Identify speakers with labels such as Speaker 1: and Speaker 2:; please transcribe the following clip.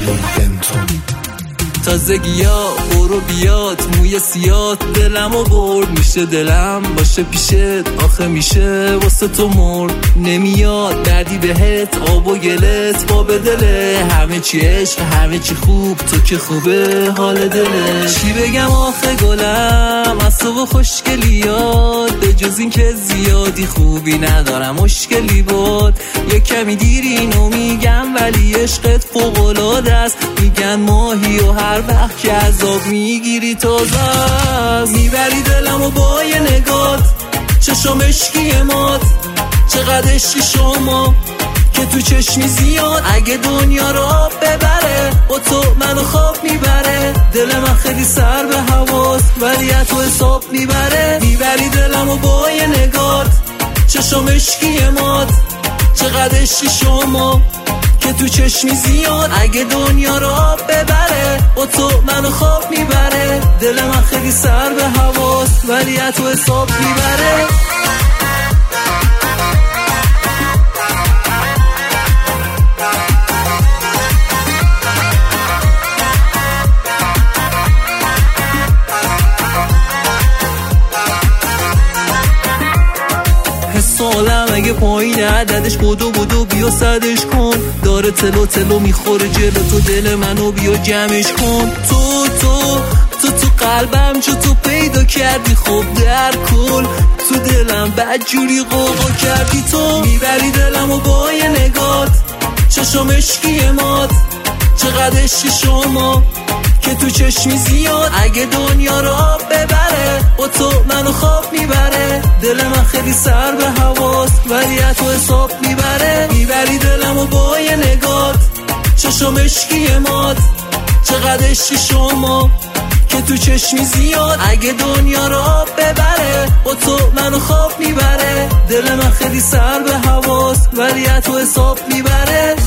Speaker 1: تازگی ها برو بیاد موی سیاد دلمو برد میشه دلم باشه پیشت آخه میشه واسه تو مرد نمیاد دردی بهت آب و گلت با بدله همه چی عشق همه چی خوب تو که خوبه حال دله چی بگم آخه گلم اصلا خوشگلیات به جز این که زیادی خوبی ندارم مشکلی بود یه کمی دیر اینو میگم ولی عشقت فوق‌العاده است میگن ماهی و هر وقت که عذاب میگیری تازه است میبری دلمو با یه نگات چشم عشقی مات چقدر عشقی شما که تو چشمی زیاد اگه دنیا رو آب ببره با تو منو خواب میبره دل من خیلی سر به هواست ولی تو حساب میبره میبری دلمو با یه نگات چشم عشقی مات چقدر عشقی شما که تو چشمی زیاد اگه دنیا رو آب ببره با تو منو خواب میبره دل من خیلی سر به هواست ولی تو حساب میبره سالم اگه پایین عددش بدو بیا صدش کن داره تلو میخوره جلو تو دل منو بیا جمعش کن تو قلبم چو تو پیدا کردی خب در کل تو دلم بدجوری قوقا کردی تو میبری دلمو با یه نگات چشم عشقی مات چقدر عشقی شما که تو چشمی زیاد اگه دنیا رو آب ببره با تو منو خواب میبره دل من خیلی سر به هواست ولی تو حساب میبره میبری دلمو با یه نگات چشم عشقی مات چقدر عشقی شما که تو چشمی زیاد اگه دنیا رو آب ببره با تو منو خواب میبره دل من خیلی سر به هواست ولی تو حساب میبره